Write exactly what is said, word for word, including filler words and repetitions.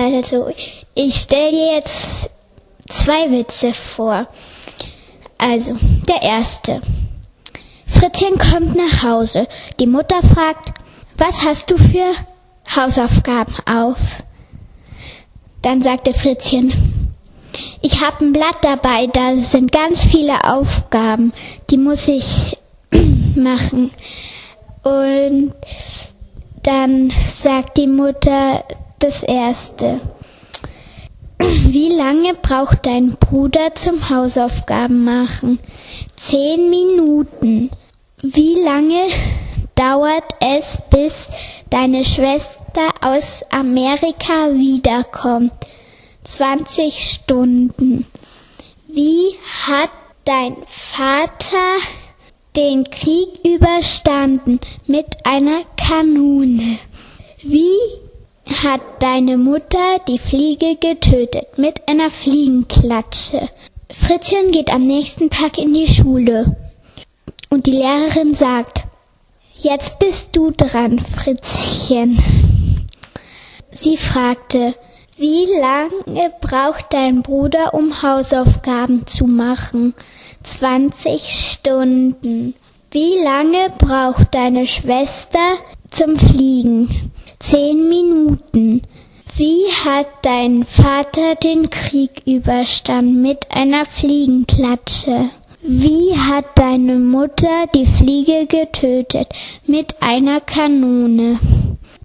Also, ich stelle dir jetzt zwei Witze vor. Also, der erste. Fritzchen kommt nach Hause. Die Mutter fragt, was hast du für Hausaufgaben auf? Dann sagte Fritzchen, ich habe ein Blatt dabei, da sind ganz viele Aufgaben, die muss ich machen. Und dann sagt die Mutter das erste. Wie lange braucht dein Bruder zum Hausaufgaben machen? Zehn Minuten. Wie lange dauert es, bis deine Schwester aus Amerika wiederkommt? zwanzig Stunden. Wie hat dein Vater den Krieg überstanden? Mit einer Kanone. Wie hat deine Mutter die Fliege getötet? Mit einer Fliegenklatsche. Fritzchen geht am nächsten Tag in die Schule und die Lehrerin sagt, jetzt bist du dran, Fritzchen. Sie fragte, wie lange braucht dein Bruder, um Hausaufgaben zu machen? zwanzig Stunden. Wie lange braucht deine Schwester zum Fliegen? Zehn Minuten. Wie hat dein Vater den Krieg überstanden? Mit einer Fliegenklatsche. Wie hat deine Mutter die Fliege getötet? Mit einer Kanone.